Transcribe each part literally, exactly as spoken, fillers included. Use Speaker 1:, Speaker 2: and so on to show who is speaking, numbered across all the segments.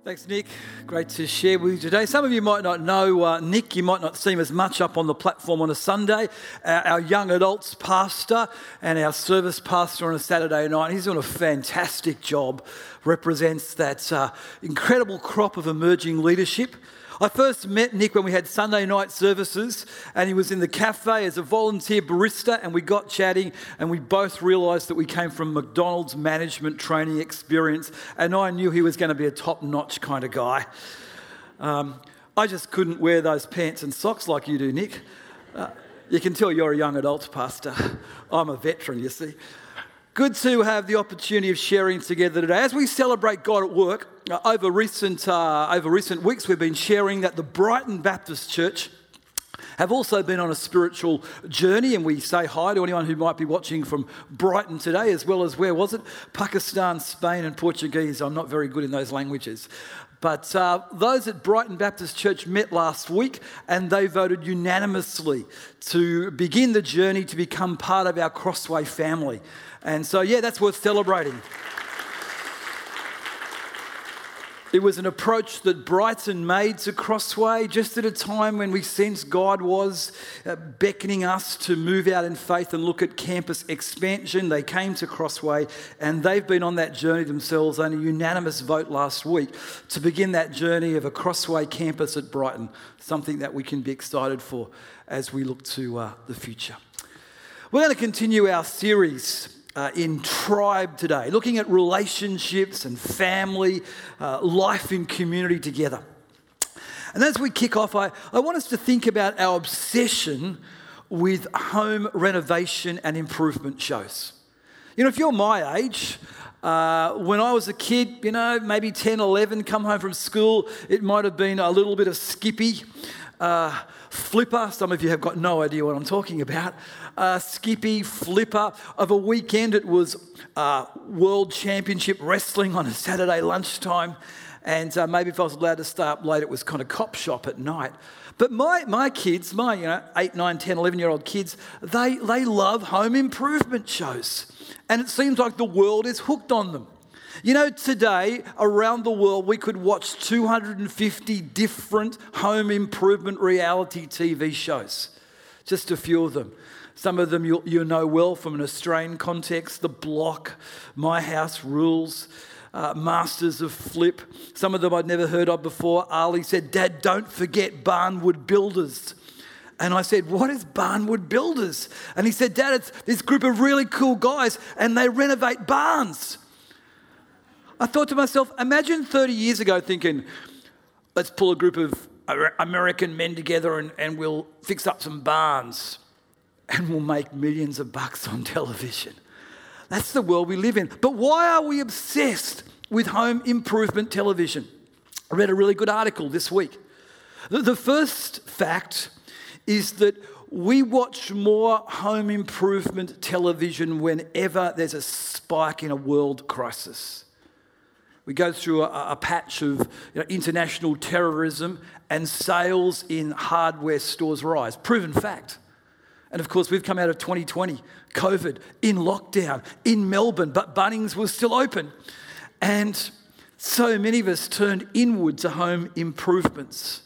Speaker 1: Thanks, Nick. Great to share with you today. Some of you might not know uh, Nick. You might not see him as much up on the platform on a Sunday. Uh, our young adults pastor and our service pastor on a Saturday night. He's doing a fantastic job. Represents that uh, incredible crop of emerging leadership. I first met Nick when we had Sunday night services, and he was in the cafe as a volunteer barista, and we got chatting, and we both realised that we came from McDonald's management training experience, and I knew he was going to be a top-notch kind of guy. Um, I just couldn't wear those pants and socks like you do, Nick. Uh, you can tell you're a young adult pastor. I'm a veteran, you see. Good to have the opportunity of sharing together today. As we celebrate God at work, uh, over recent uh, over recent weeks we've been sharing that the Brighton Baptist Church have also been on a spiritual journey, and we say hi to anyone who might be watching from Brighton today, as well as, where was it? Pakistan, Spain and Portuguese. I'm not very good in those languages. But uh, those at Brighton Baptist Church met last week, and they voted unanimously to begin the journey to become part of our Crossway family. And so, yeah, that's worth celebrating. It was an approach that Brighton made to Crossway just at a time when we sensed God was uh, beckoning us to move out in faith and look at campus expansion. They came to Crossway, and they've been on that journey themselves on a unanimous vote last week to begin that journey of a Crossway campus at Brighton, something that we can be excited for as we look to uh, the future. We're going to continue our series Uh, in Tribe today, looking at relationships and family, uh, life in community together. And as we kick off, I, I want us to think about our obsession with home renovation and improvement shows. You know, if you're my age, uh, when I was a kid, you know, maybe ten, eleven, come home from school, it might have been a little bit of Skippy, uh, Flipper. Some of you have got no idea what I'm talking about. Uh, Skippy, Flipper. Of a weekend, it was uh, World Championship Wrestling on a Saturday lunchtime. And uh, maybe if I was allowed to stay up late, it was kind of cop shop at night. But my my kids, my you know eight, nine, ten, eleven-year-old kids, they, they love home improvement shows. And it seems like the world is hooked on them. You know, today, around the world, we could watch two hundred fifty different home improvement reality T V shows. Just a few of them. Some of them you'll, you know well from an Australian context. The Block, My House Rules, uh, Masters of Flip. Some of them I'd never heard of before. Ali said, "Dad, don't forget Barnwood Builders." And I said, "What is Barnwood Builders?" And he said, "Dad, it's this group of really cool guys and they renovate barns." I thought to myself, imagine thirty years ago thinking, let's pull a group of American men together and, and we'll fix up some barns and we'll make millions of bucks on television. That's the world we live in. But why are we obsessed with home improvement television? I read a really good article this week. The, the first fact is that we watch more home improvement television whenever there's a spike in a world crisis. We go through a, a patch of you know, international terrorism and sales in hardware stores rise. Proven fact. And of course, we've come out of twenty twenty, COVID, in lockdown, in Melbourne, but Bunnings was still open. And so many of us turned inward to home improvements.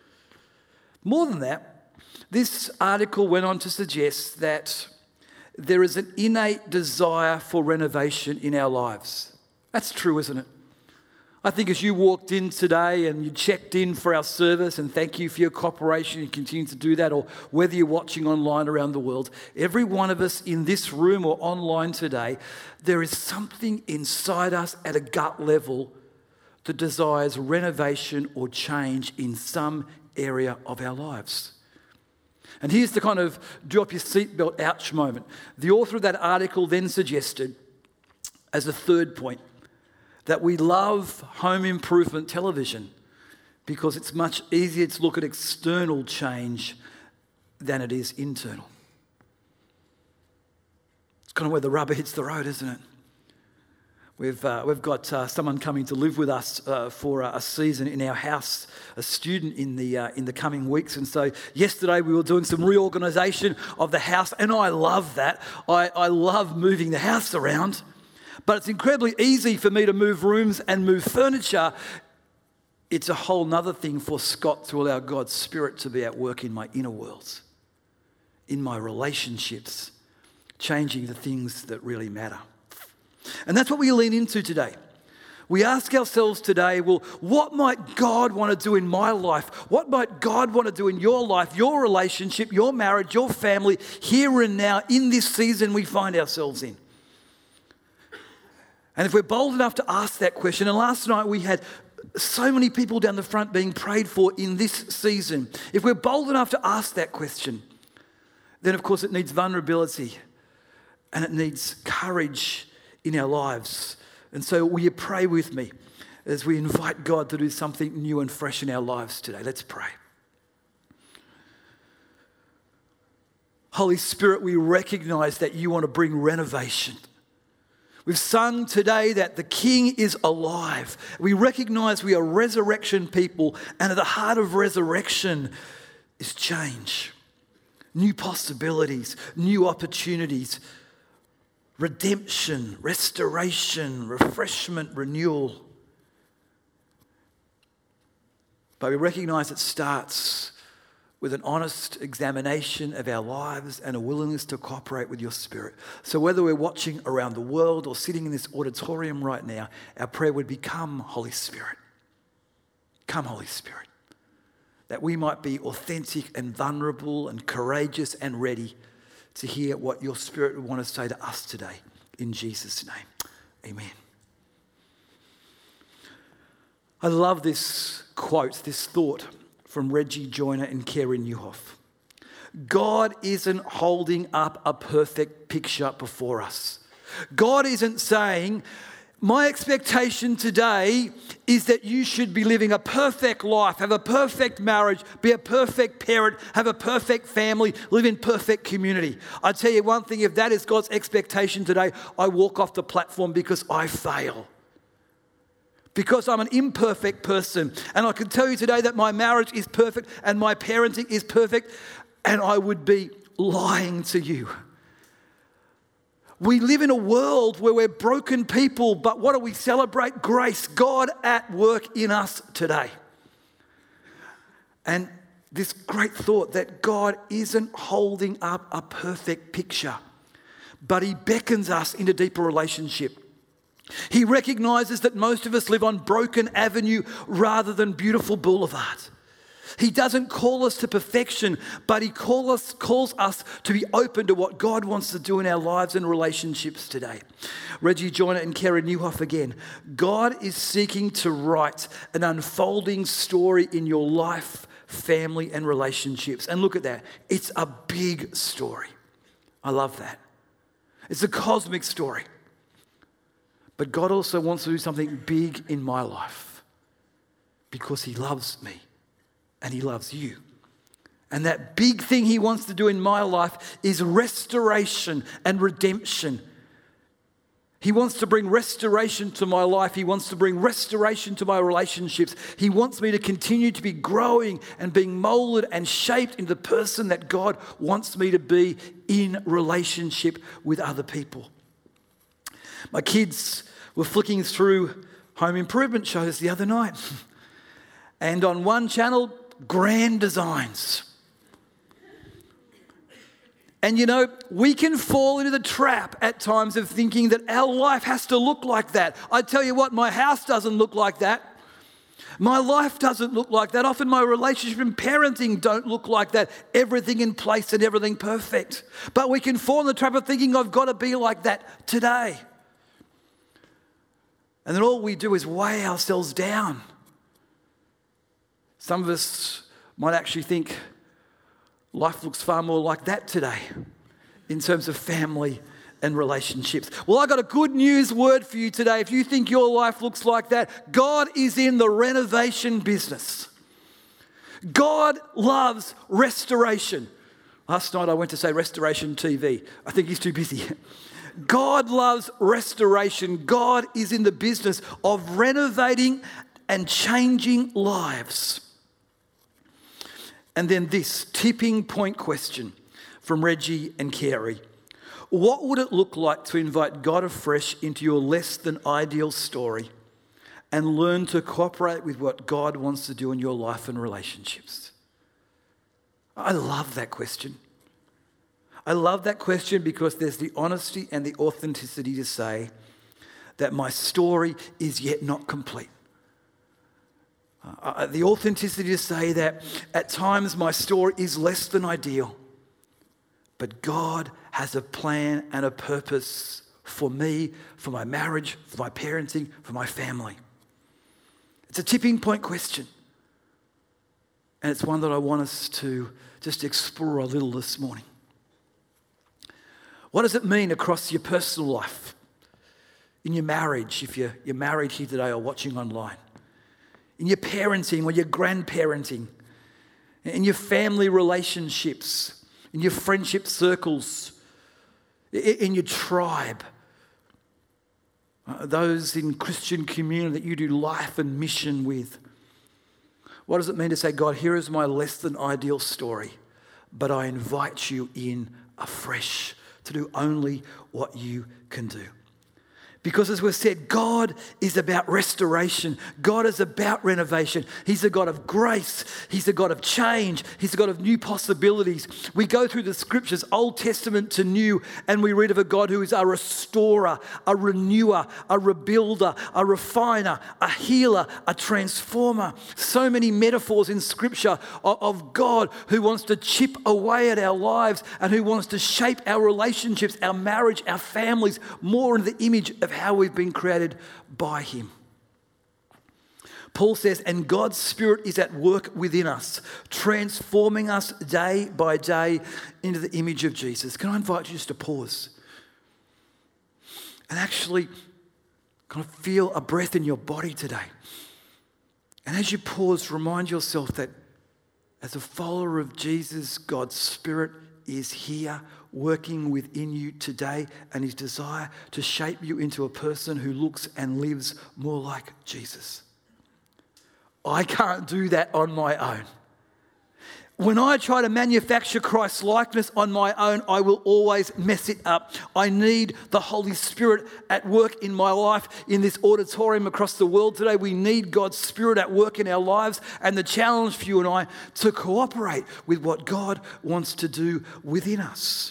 Speaker 1: More than that, this article went on to suggest that there is an innate desire for renovation in our lives. That's true, isn't it? I think as you walked in today and you checked in for our service, and thank you for your cooperation and continue to do that, or whether you're watching online around the world, every one of us in this room or online today, there is something inside us at a gut level that desires renovation or change in some area of our lives. And here's the kind of drop your seatbelt ouch moment. The author of that article then suggested, as a third point, that we love home improvement television because it's much easier to look at external change than it is internal. It's kind of where the rubber hits the road, isn't it? We've uh, we've got uh, someone coming to live with us uh, for a season in our house, a student in the uh, in the coming weeks. And so yesterday we were doing some reorganisation of the house, and I love that. I, I love moving the house around. But it's incredibly easy for me to move rooms and move furniture it's a whole nother thing for Scott to allow God's Spirit to be at work in my inner worlds, in my relationships, changing the things that really matter. And that's what we lean into today. We ask ourselves today, well, what might God want to do in my life? What might God want to do in your life, your relationship, your marriage, your family, here and now, in this season we find ourselves in? And if we're bold enough to ask that question, and last night we had so many people down the front being prayed for in this season. If we're bold enough to ask that question, then of course it needs vulnerability and it needs courage in our lives. And so will you pray with me as we invite God to do something new and fresh in our lives today? Let's pray. Holy Spirit, we recognize that you want to bring renovation. We've sung today that the King is alive. We recognize we are resurrection people, and at the heart of resurrection is change, new possibilities, new opportunities, redemption, restoration, refreshment, renewal. But we recognize it starts with an honest examination of our lives and a willingness to cooperate with your Spirit. So whether we're watching around the world or sitting in this auditorium right now, our prayer would be, come, Holy Spirit. Come, Holy Spirit. That we might be authentic and vulnerable and courageous and ready to hear what your Spirit would want to say to us today. In Jesus' name, amen. I love this quote, this thought from Reggie Joiner and Carey Nieuwhof. God isn't holding up a perfect picture before us. God isn't saying, my expectation today is that you should be living a perfect life, have a perfect marriage, be a perfect parent, have a perfect family, live in perfect community. I tell you one thing, if that is God's expectation today, I walk off the platform because I fail. Because I'm an imperfect person. And I can tell you today that my marriage is perfect and my parenting is perfect, and I would be lying to you. We live in a world where we're broken people, but what do we celebrate? Grace, God at work in us today. And this great thought that God isn't holding up a perfect picture, but he beckons us into deeper relationship. He recognizes that most of us live on broken avenue rather than beautiful boulevard. He doesn't call us to perfection, but he call us, calls us to be open to what God wants to do in our lives and relationships today. Reggie Joiner and Carey Nieuwhof again. God is seeking to write an unfolding story in your life, family, and relationships. And look at that. It's a big story. I love that. It's a cosmic story. But God also wants to do something big in my life because he loves me. And he loves you. And that big thing he wants to do in my life is restoration and redemption. He wants to bring restoration to my life. He wants to bring restoration to my relationships. He wants me to continue to be growing and being molded and shaped into the person that God wants me to be in relationship with other people. My kids were flicking through home improvement shows the other night. And on one channel, Grand Designs. And you know, we can fall into the trap at times of thinking that our life has to look like that. I tell you what, my house doesn't look like that. My life doesn't look like that. Often my relationship and parenting don't look like that. Everything in place and everything perfect. But we can fall in the trap of thinking I've got to be like that today. And then all we do is weigh ourselves down. Some of us might actually think life looks far more like that today in terms of family and relationships. Well, I got a good news word for you today. If you think your life looks like that, God is in the renovation business. God loves restoration. Last night I went to say Restoration T V. I think he's too busy. God loves restoration. God is in the business of renovating and changing lives. And then this tipping point question from Reggie and Carey. What would it look like to invite God afresh into your less than ideal story and learn to cooperate with what God wants to do in your life and relationships? I love that question. I love that question because there's the honesty and the authenticity to say that my story is yet not complete. Uh, the authenticity to say that at times my story is less than ideal, but God has a plan and a purpose for me, for my marriage, for my parenting, for my family. It's a tipping point question. And it's one that I want us to just explore a little this morning. What does it mean across your personal life? In your marriage, if you're, you're married here today or watching online. In your parenting or your grandparenting. In your family relationships. In your friendship circles. In your tribe. Uh, those in Christian community that you do life and mission with. What does it mean to say, God, here is my less than ideal story, but I invite you in afresh to do only what you can do? Because as we've said, God is about restoration. God is about renovation. He's a God of grace. He's a God of change. He's a God of new possibilities. We go through the scriptures, Old Testament to New, and we read of a God who is a restorer, a renewer, a rebuilder, a refiner, a healer, a transformer. So many metaphors in scripture of God who wants to chip away at our lives and who wants to shape our relationships, our marriage, our families more in the image of how we've been created by him. Paul says, and God's Spirit is at work within us, transforming us day by day into the image of Jesus. Can I invite you just to pause and actually kind of feel a breath in your body today? And as you pause, remind yourself that as a follower of Jesus, God's Spirit is here working within you today, and his desire to shape you into a person who looks and lives more like Jesus. I can't do that on my own. When I try to manufacture Christ's likeness on my own, I will always mess it up. I need the Holy Spirit at work in my life. In this auditorium across the world today, we need God's Spirit at work in our lives, and the challenge for you and I to cooperate with what God wants to do within us.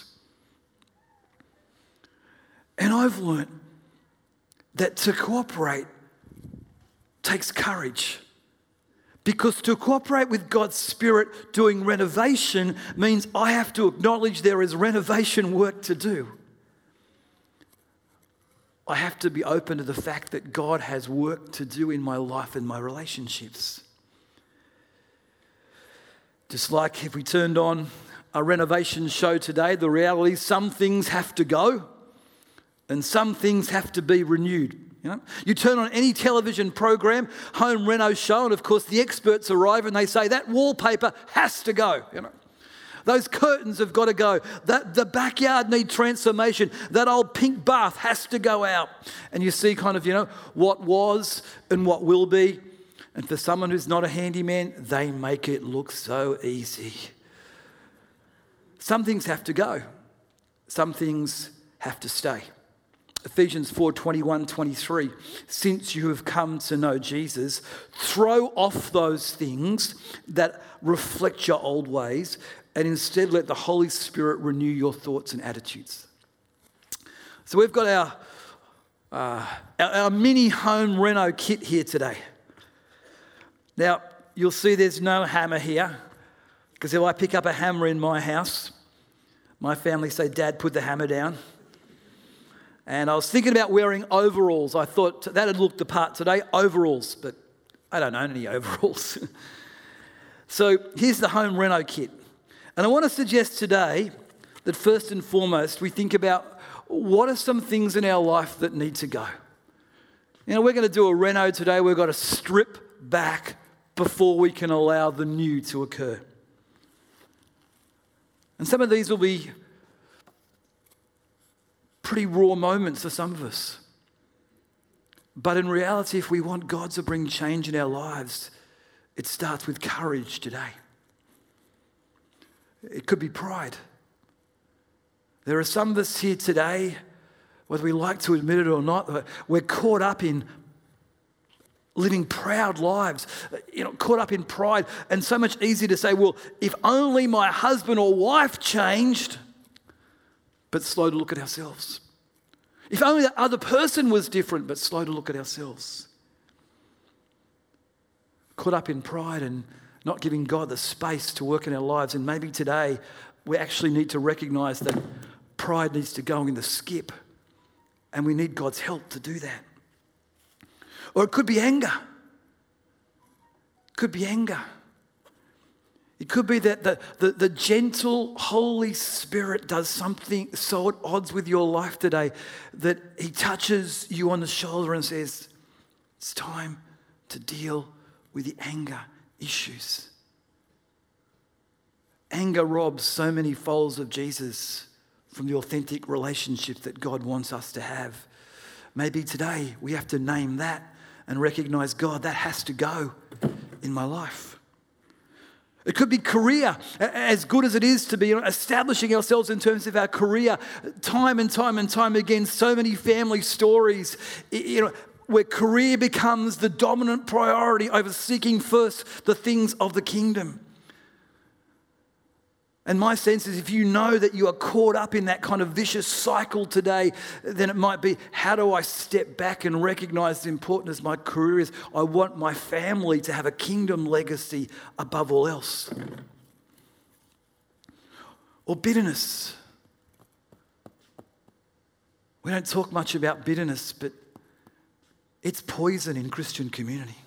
Speaker 1: And I've learned that to cooperate takes courage. Because to cooperate with God's Spirit doing renovation means I have to acknowledge there is renovation work to do. I have to be open to the fact that God has work to do in my life and my relationships. Just like if we turned on a renovation show today, the reality is some things have to go and some things have to be renewed. You know, you turn on any television program, home reno show, and of course the experts arrive and they say that wallpaper has to go. You know, those curtains have got to go. That the backyard need transformation. That old pink bath has to go out. And you see kind of, you know, what was and what will be. And for someone who's not a handyman, they make it look so easy. Some things have to go. Some things have to stay. Ephesians four, twenty-one, twenty-three, since you have come to know Jesus, throw off those things that reflect your old ways and instead let the Holy Spirit renew your thoughts and attitudes. So we've got our, uh, our, our mini home reno kit here today. Now, you'll see there's no hammer here, because if I pick up a hammer in my house, my family say, Dad, put the hammer down. And I was thinking about wearing overalls. I thought that'd look the part today, overalls, but I don't own any overalls. So here's the home reno kit. And I want to suggest today that first and foremost, we think about what are some things in our life that need to go. You know, we're going to do a reno today. We've got to strip back before we can allow the new to occur. And some of these will be pretty raw moments for some of us. But in reality, if we want God to bring change in our lives, it starts with courage today. It could be pride. There are some of us here today, whether we like to admit it or not, we're caught up in living proud lives, you know, caught up in pride, and so much easier to say, well, if only my husband or wife changed, but slow to look at ourselves. If only the other person was different, but slow to look at ourselves. Caught up in pride and not giving God the space to work in our lives. And maybe today we actually need to recognize that pride needs to go in the skip, and we need God's help to do that. Or it could be anger. It could be anger. It could be that the, the, the gentle Holy Spirit does something so at odds with your life today that he touches you on the shoulder and says, it's time to deal with the anger issues. Anger robs so many followers of Jesus from the authentic relationship that God wants us to have. Maybe today we have to name that and recognize, God, that has to go in my life. It could be career, as good as it is to be establishing ourselves in terms of our career. Time and time and time again, so many family stories, you know, where career becomes the dominant priority over seeking first the things of the kingdom. And my sense is if you know that you are caught up in that kind of vicious cycle today, then it might be, how do I step back and recognize the importance of my career is? I want my family to have a kingdom legacy above all else. Or bitterness. We don't talk much about bitterness, but it's poison in Christian community.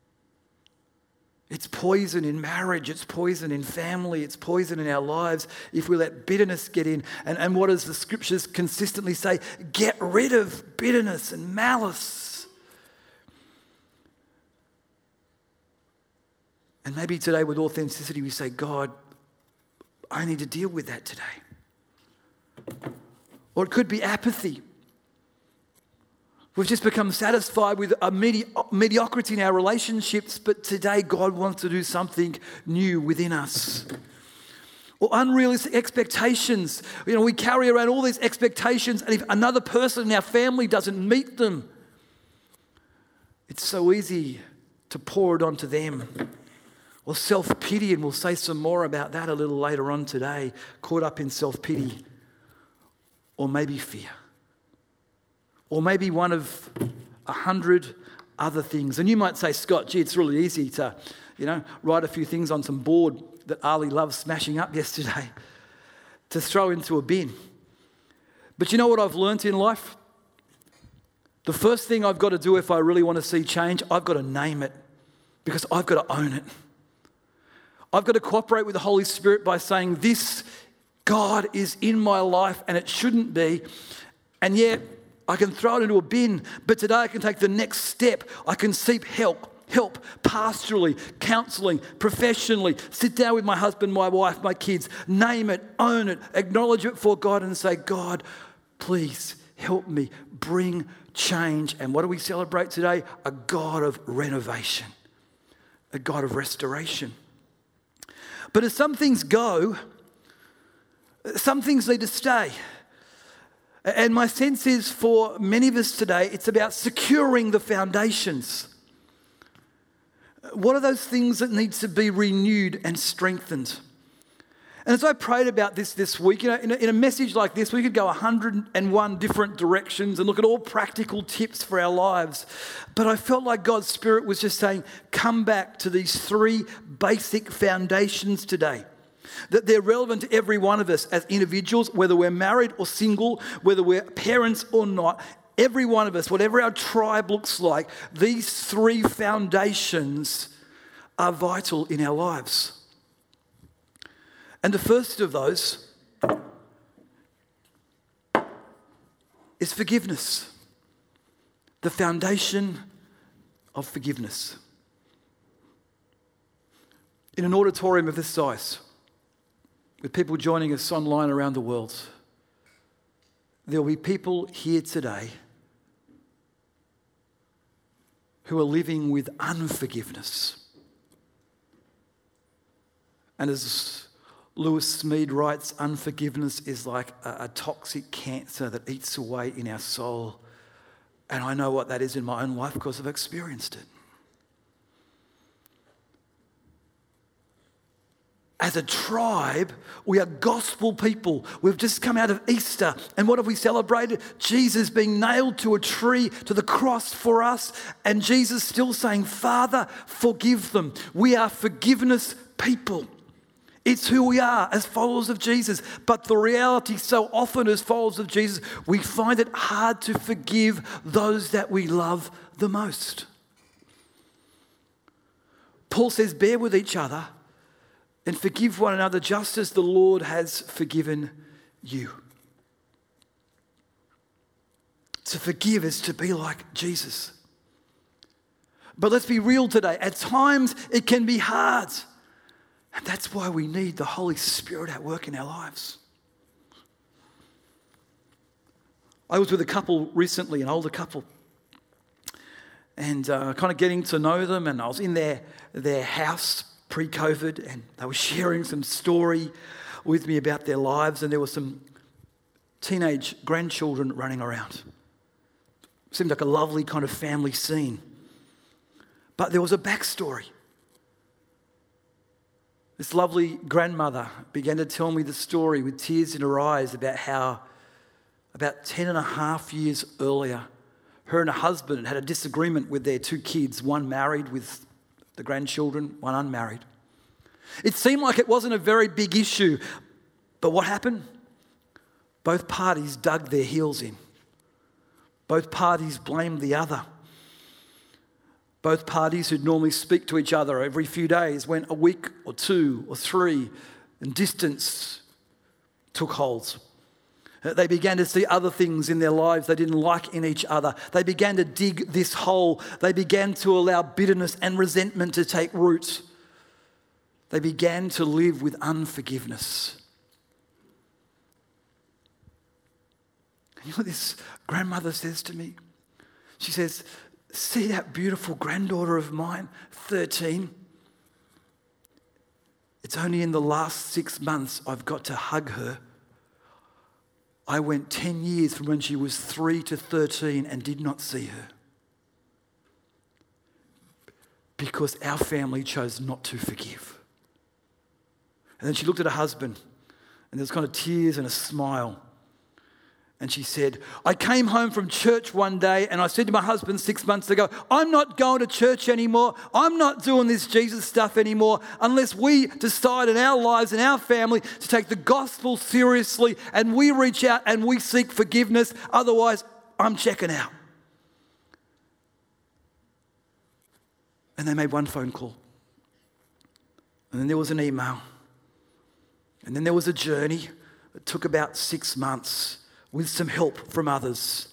Speaker 1: It's poison in marriage, it's poison in family, it's poison in our lives if we let bitterness get in. And, and what does the scriptures consistently say? Get rid of bitterness and malice. And maybe today with authenticity we say, God, I need to deal with that today. Or it could be apathy. We've just become satisfied with a medi- mediocrity in our relationships, but today God wants to do something new within us. Or unrealistic expectations. You know, we carry around all these expectations, and if another person in our family doesn't meet them, it's so easy to pour it onto them. Or self-pity, and we'll say some more about that a little later on today, caught up in self-pity. Or maybe fear. Or maybe one of a hundred other things. And you might say, Scott, gee, it's really easy to, you know, write a few things on some board that Ali loved smashing up yesterday to throw into a bin. But you know what I've learnt in life? The first thing I've got to do if I really want to see change, I've got to name it because I've got to own it. I've got to cooperate with the Holy Spirit by saying, this God is in my life and it shouldn't be. And yet, I can throw it into a bin, but today I can take the next step. I can seek help, help pastorally, counselling, professionally, sit down with my husband, my wife, my kids, name it, own it, acknowledge it for God and say, God, please help me bring change. And what do we celebrate today? A God of renovation, a God of restoration. But as some things go, some things need to stay. And my sense is for many of us today, it's about securing the foundations. What are those things that need to be renewed and strengthened? And as I prayed about this this week, you know, in a, in a message like this, we could go one hundred and one different directions and look at all practical tips for our lives. But I felt like God's Spirit was just saying, come back to these three basic foundations today. That they're relevant to every one of us as individuals, whether we're married or single, whether we're parents or not. Every one of us, whatever our tribe looks like, these three foundations are vital in our lives. And the first of those is forgiveness. The foundation of forgiveness. In an auditorium of this size, with people joining us online around the world, there will be people here today who are living with unforgiveness. And as Lewis Smead writes, unforgiveness is like a, a toxic cancer that eats away in our soul. And I know what that is in my own life because I've experienced it. as a tribe, we are gospel people. We've just come out of Easter. And what have we celebrated? Jesus being nailed to a tree, to the cross for us. And Jesus still saying, Father, forgive them. We are forgiveness people. It's who we are as followers of Jesus. But the reality, so often as followers of Jesus, we find it hard to forgive those that we love the most. Paul says, bear with each other and forgive one another just as the Lord has forgiven you. To forgive is to be like Jesus. But let's be real today. At times it can be hard. And that's why we need the Holy Spirit at work in our lives. I was with a couple recently, an older couple, and uh, kind of getting to know them, and I was in their, their house pre-COVID, and they were sharing some story with me about their lives, and there were some teenage grandchildren running around. Seemed like a lovely kind of family scene. But there was a backstory. This lovely grandmother began to tell me the story with tears in her eyes about how about ten and a half years earlier, her and her husband had a disagreement with their two kids, one married with the grandchildren, one unmarried. It seemed like it wasn't a very big issue, but what happened? Both parties dug their heels in. Both parties blamed the other. Both parties who'd normally speak to each other every few days went a week or two or three, and distance took hold. They began to see other things in their lives they didn't like in each other. They began to dig this hole. They began to allow bitterness and resentment to take root. They began to live with unforgiveness. And you know what this grandmother says to me? She says, see that beautiful granddaughter of mine, thirteen? It's only in the last six months I've got to hug her. I went ten years from when she was three to thirteen and did not see her. Because our family chose not to forgive. And then she looked at her husband, and there was kind of tears and a smile. And she said, I came home from church one day and I said to my husband six months ago, I'm not going to church anymore. I'm not doing this Jesus stuff anymore unless we decide in our lives and our family to take the gospel seriously and we reach out and we seek forgiveness. Otherwise, I'm checking out. And they made one phone call. And then there was an email. And then there was a journey that took about six months. With some help from others,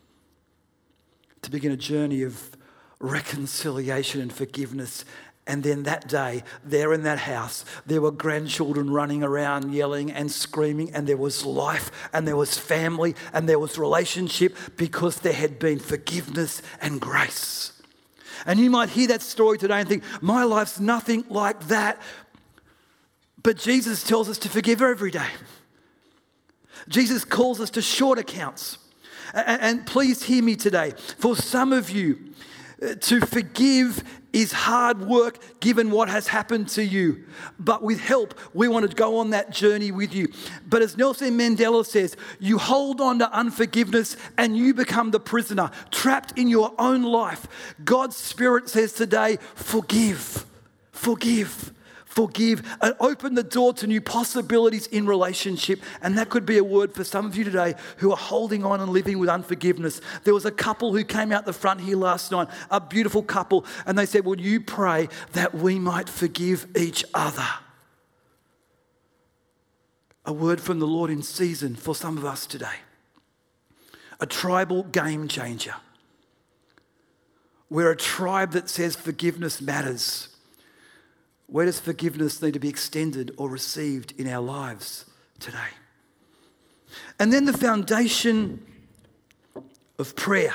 Speaker 1: to begin a journey of reconciliation and forgiveness. And then that day, there in that house, there were grandchildren running around yelling and screaming, and there was life, and there was family, and there was relationship, because there had been forgiveness and grace. And you might hear that story today and think, my life's nothing like that. But Jesus tells us to forgive every day. Jesus calls us to short accounts. And please hear me today. For some of you, to forgive is hard work given what has happened to you. But with help, we want to go on that journey with you. But as Nelson Mandela says, you hold on to unforgiveness and you become the prisoner, trapped in your own life. God's Spirit says today, forgive, forgive. Forgive and open the door to new possibilities in relationship. And that could be a word for some of you today who are holding on and living with unforgiveness. There was a couple who came out the front here last night, a beautiful couple, and they said, will you pray that we might forgive each other? A word from the Lord in season for some of us today. A tribal game changer. We're a tribe that says forgiveness matters. Where does forgiveness need to be extended or received in our lives today? And then the foundation of prayer.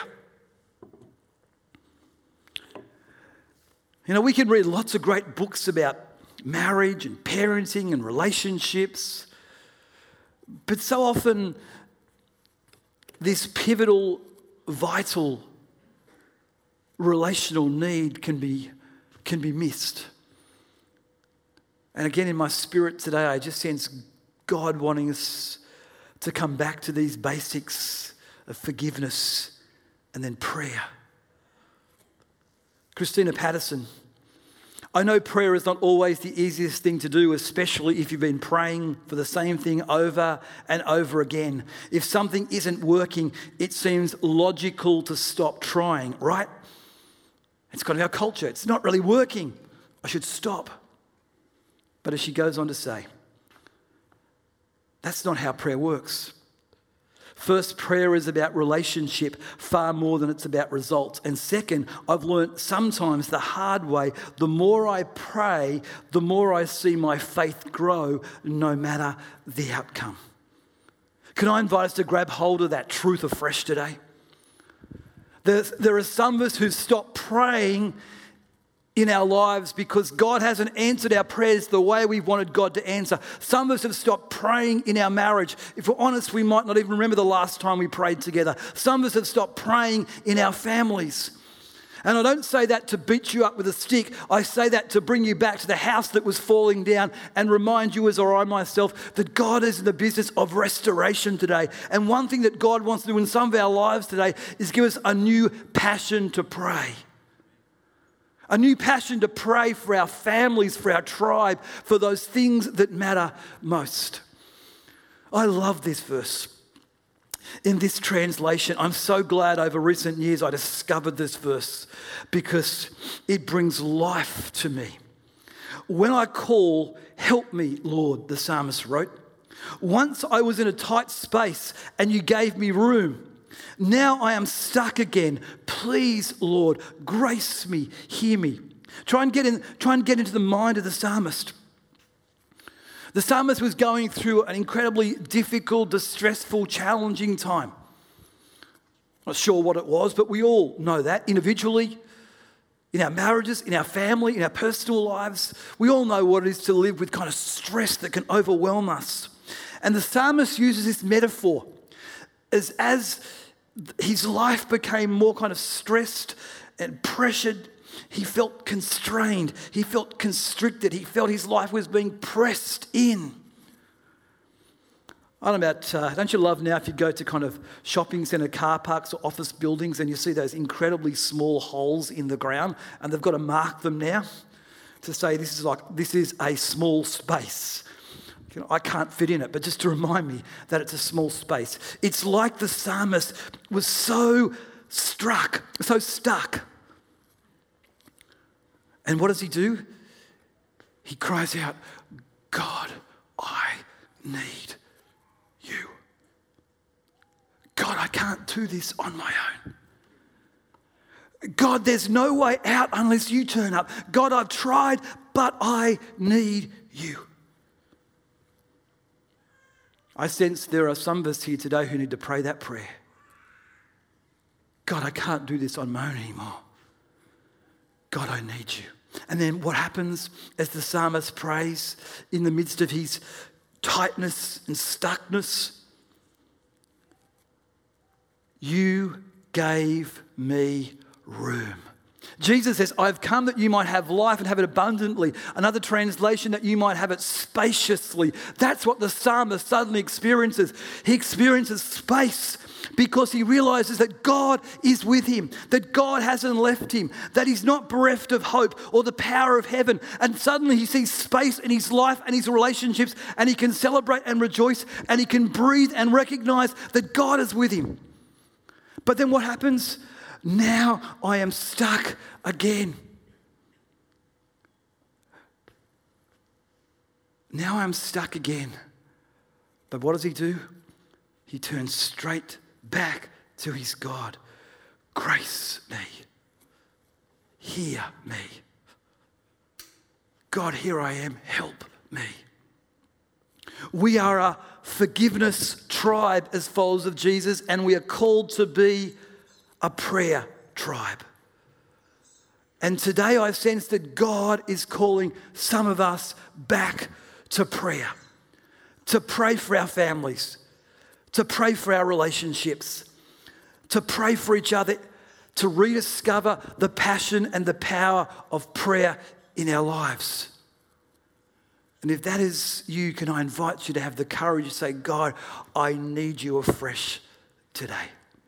Speaker 1: You know, we can read lots of great books about marriage and parenting and relationships, but so often this pivotal, vital relational need can be, can be missed. And again, in my spirit today, I just sense God wanting us to come back to these basics of forgiveness and then prayer. Christina Patterson. I know prayer is not always the easiest thing to do, especially if you've been praying for the same thing over and over again. If something isn't working, it seems logical to stop trying, right? It's kind of our culture. It's not really working. I should stop. But as she goes on to say, that's not how prayer works. First, prayer is about relationship far more than it's about results. And second, I've learned sometimes the hard way, the more I pray, the more I see my faith grow, no matter the outcome. Can I invite us to grab hold of that truth afresh today? There's, there are some of us who've stopped praying in our lives because God hasn't answered our prayers the way we wanted God to answer. Some of us have stopped praying in our marriage. If we're honest, we might not even remember the last time we prayed together. Some of us have stopped praying in our families. And I don't say that to beat you up with a stick. I say that to bring you back to the house that was falling down and remind you, as I myself, that God is in the business of restoration today. And one thing that God wants to do in some of our lives today is give us a new passion to pray. A new passion to pray for our families, for our tribe, for those things that matter most. I love this verse. In this translation, I'm so glad over recent years I discovered this verse because it brings life to me. When I call, help me, Lord, the psalmist wrote. Once I was in a tight space and you gave me room. Now I am stuck again. Please, Lord, grace me, hear me. Try and get in, try and get into the mind of the psalmist. The psalmist was going through an incredibly difficult, distressful, challenging time. Not sure what it was, but we all know that individually, in our marriages, in our family, in our personal lives. We all know what it is to live with kind of stress that can overwhelm us. And the psalmist uses this metaphor as as his life became more kind of stressed and pressured, he felt constrained, he felt constricted, he felt his life was being pressed in. I don't know about, uh, don't you love now if you go to kind of shopping centre car parks or office buildings and you see those incredibly small holes in the ground and they've got to mark them now to say this is like, this is a small space. You know, I can't fit in it, but just to remind me that it's a small space. It's like the psalmist was so struck, so stuck. And what does he do? He cries out, God, I need you. God, I can't do this on my own. God, there's no way out unless you turn up. God, I've tried, but I need you. I sense there are some of us here today who need to pray that prayer. God, I can't do this on my own anymore. God, I need you. And then what happens as the psalmist prays in the midst of his tightness and stuckness? You gave me room. Jesus says, I've come that you might have life and have it abundantly. Another translation, that you might have it spaciously. That's what the psalmist suddenly experiences. He experiences space because he realizes that God is with him, that God hasn't left him, that he's not bereft of hope or the power of heaven. And suddenly he sees space in his life and his relationships, and he can celebrate and rejoice, and he can breathe and recognize that God is with him. But then what happens? Now I am stuck again. Now I'm stuck again. But what does he do? He turns straight back to his God. Grace me. Hear me. God, here I am. Help me. We are a forgiveness tribe as followers of Jesus, and we are called to be a prayer tribe. And today I sense that God is calling some of us back to prayer, to pray for our families, to pray for our relationships, to pray for each other, to rediscover the passion and the power of prayer in our lives. And if that is you, can I invite you to have the courage to say, God, I need you afresh today.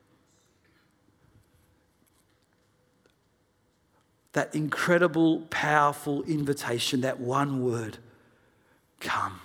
Speaker 1: That incredible, powerful invitation, that one word, come.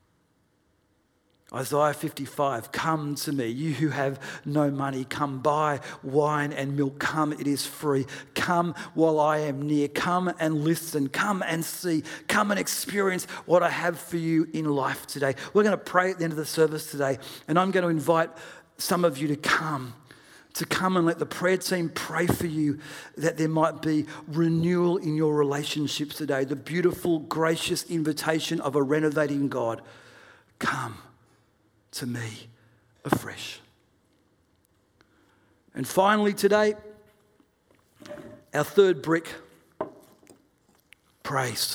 Speaker 1: Isaiah fifty-five, come to me, you who have no money, come buy wine and milk, come, it is free. Come while I am near, come and listen, come and see, come and experience what I have for you in life today. We're going to pray at the end of the service today, and I'm going to invite some of you to come, to come and let the prayer team pray for you, that there might be renewal in your relationships today. The beautiful, gracious invitation of a renovating God. Come to me afresh. And finally today, our third brick, praise.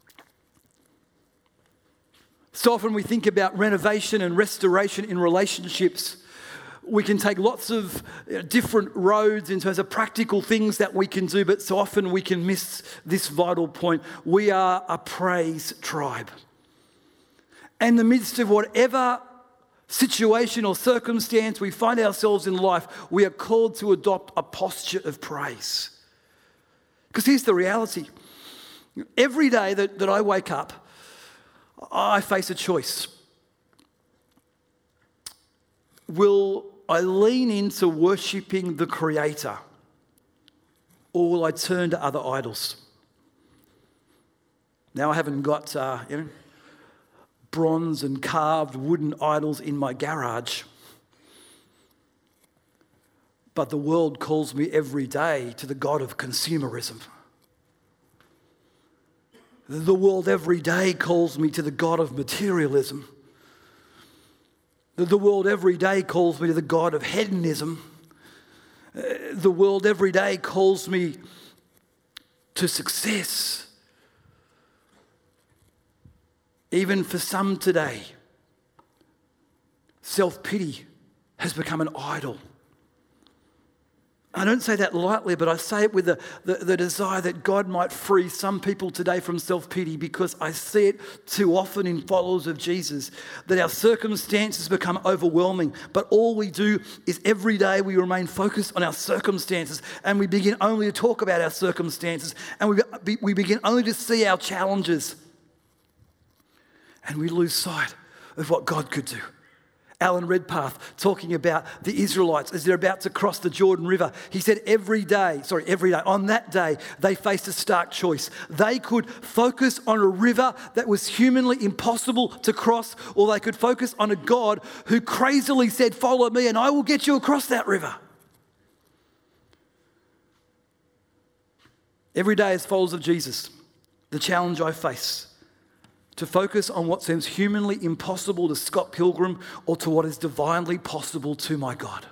Speaker 1: So often we think about renovation and restoration in relationships. We can take lots of different roads in terms of practical things that we can do, but so often we can miss this vital point. We are a praise tribe. And in the midst of whatever situation or circumstance we find ourselves in life, we are called to adopt a posture of praise. Because here's the reality. Every day that, that I wake up, I face a choice. Will I lean into worshipping the Creator, or will I turn to other idols? Now I haven't got, uh, you know, bronze and carved wooden idols in my garage. But the world calls me every day to the God of consumerism. The world every day calls me to the God of materialism. The world every day calls me to the God of hedonism. The world every day calls me to success. Even for some today, self-pity has become an idol. I don't say that lightly, but I say it with the, the, the desire that God might free some people today from self-pity, because I see it too often in followers of Jesus, that our circumstances become overwhelming, but all we do is every day we remain focused on our circumstances, and we begin only to talk about our circumstances, and we, we begin only to see our challenges. And we lose sight of what God could do. Alan Redpath talking about the Israelites as they're about to cross the Jordan River. He said every day, sorry, every day, on that day, they faced a stark choice. They could focus on a river that was humanly impossible to cross, or they could focus on a God who crazily said, follow me and I will get you across that river. Every day as followers of Jesus, the challenge I face, to focus on what seems humanly impossible to Scott Pilgrim, or to what is divinely possible to my God.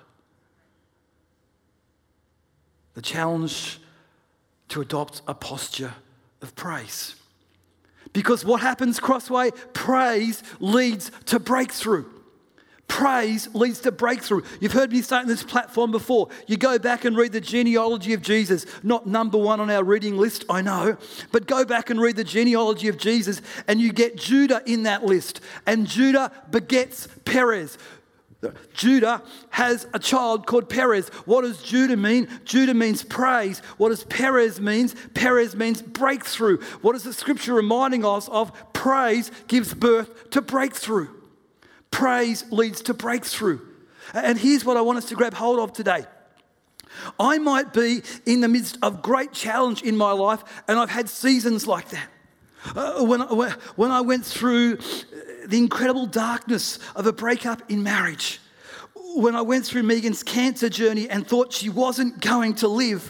Speaker 1: The challenge to adopt a posture of praise. Because what happens, Crossway? Praise leads to breakthrough. Praise leads to breakthrough. You've heard me say it on this platform before. You go back and read the genealogy of Jesus. Not number one on our reading list, I know. But go back and read the genealogy of Jesus, and you get Judah in that list. And Judah begets Perez. Judah has a child called Perez. What does Judah mean? Judah means praise. What does Perez mean? Perez means breakthrough. What is the scripture reminding us of? Praise gives birth to breakthrough. Praise leads to breakthrough. And here's what I want us to grab hold of today. I might be in the midst of great challenge in my life, and I've had seasons like that. Uh, when, I, when I went through the incredible darkness of a breakup in marriage, when I went through Megan's cancer journey and thought she wasn't going to live,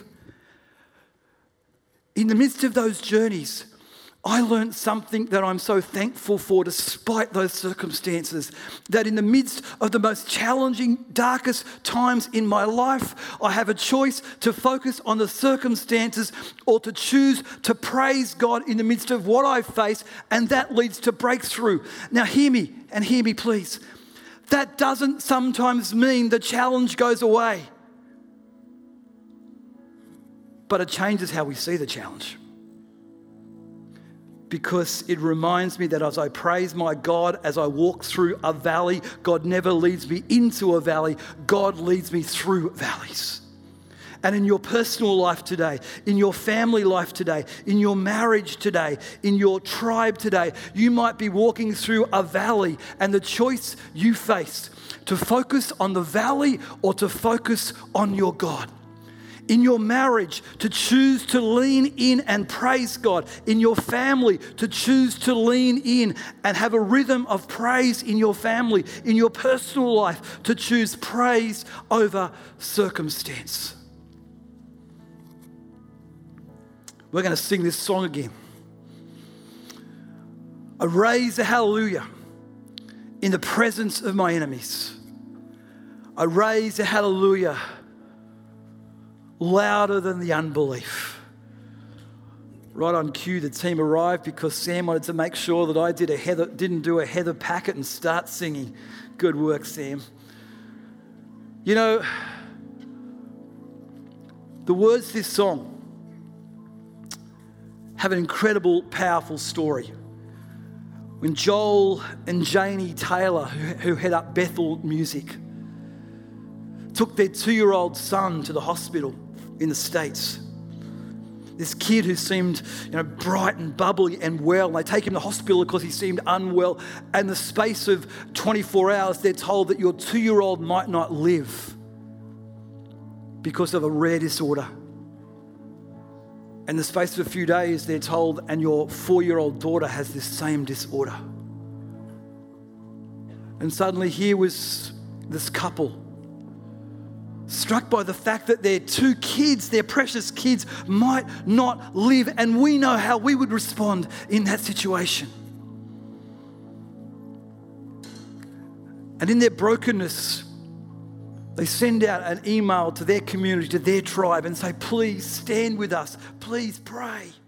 Speaker 1: in the midst of those journeys, I learned something that I'm so thankful for despite those circumstances, that in the midst of the most challenging, darkest times in my life, I have a choice to focus on the circumstances or to choose to praise God in the midst of what I face, and that leads to breakthrough. Now hear me, and hear me please. That doesn't sometimes mean the challenge goes away, but it changes how we see the challenge. because it reminds me that as I praise my God, as I walk through a valley, God never leads me into a valley. God leads me through valleys. And in your personal life today, in your family life today, in your marriage today, in your tribe today, you might be walking through a valley, and the choice you face to focus on the valley or to focus on your God. In your marriage, to choose to lean in and praise God. In your family, to choose to lean in and have a rhythm of praise in your family. In your personal life, to choose praise over circumstance. We're going to sing this song again. I raise a hallelujah in the presence of my enemies. I raise a hallelujah louder than the unbelief. Right on cue, the team arrived because Sam wanted to make sure that I did a Heather, didn't do a Heather Packett and start singing. Good work, Sam. You know, the words to this song have an incredible, powerful story. When Joel and Janie Taylor, who, who head up Bethel Music, took their two-year-old son to the hospital in the States. This kid who seemed, you know, bright and bubbly and well. And they take him to the hospital because he seemed unwell. And in the space of twenty-four hours, they're told that your two-year-old might not live because of a rare disorder. In the space of a few days, they're told, and your four-year-old daughter has this same disorder. And suddenly here was this couple, struck by the fact that their two kids, their precious kids, might not live. And we know how we would respond in that situation. And in their brokenness, they send out an email to their community, to their tribe, and say, please stand with us. Please pray.